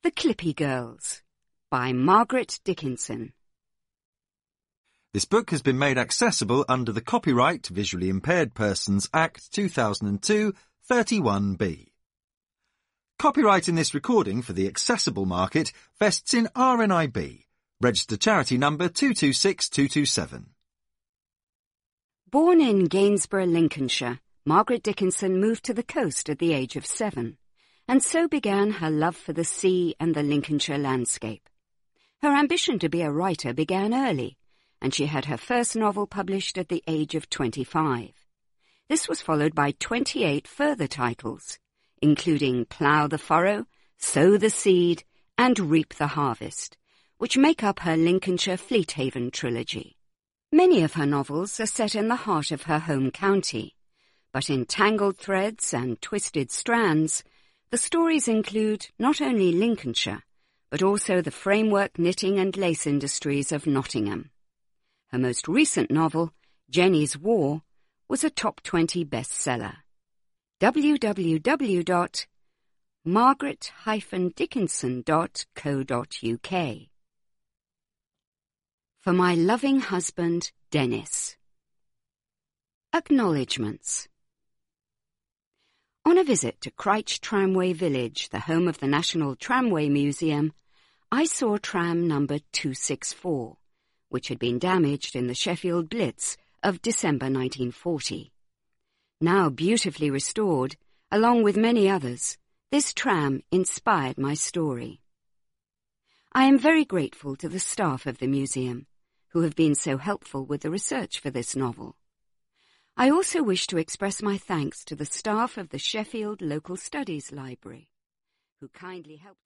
The Clippy Girls by Margaret Dickinson. This book has been made accessible under the Copyright Visually Impaired Persons Act 2002 31B. Copyright in this recording for the accessible market vests in RNIB, registered charity number 226227. Born in Gainsborough, Lincolnshire, Margaret Dickinson moved to the coast at the age of 7, and so began her love for the sea and the Lincolnshire landscape. Her ambition to be a writer began early, and she had her first novel published at the age of 25. This was followed by 28 further titles, including Plough the Furrow, Sow the Seed, and Reap the Harvest, which make up her Lincolnshire Fleethaven trilogy. Many of her novels are set in the heart of her home county, but in tangled threads and twisted strands, the stories include not only Lincolnshire, but also the framework knitting and lace industries of Nottingham. Her most recent novel, Jenny's War, was a top 20 bestseller. www.margaret-dickinson.co.uk. For my loving husband, Dennis. Acknowledgements. On a visit to Cryche Tramway Village, the home of the National Tramway Museum, I saw tram number 264, which had been damaged in the Sheffield Blitz of December 1940. Now beautifully restored, along with many others, this tram inspired my story. I am very grateful to the staff of the museum, who have been so helpful with the research for this novel. I also wish to express my thanks to the staff of the Sheffield Local Studies Library, who kindly helped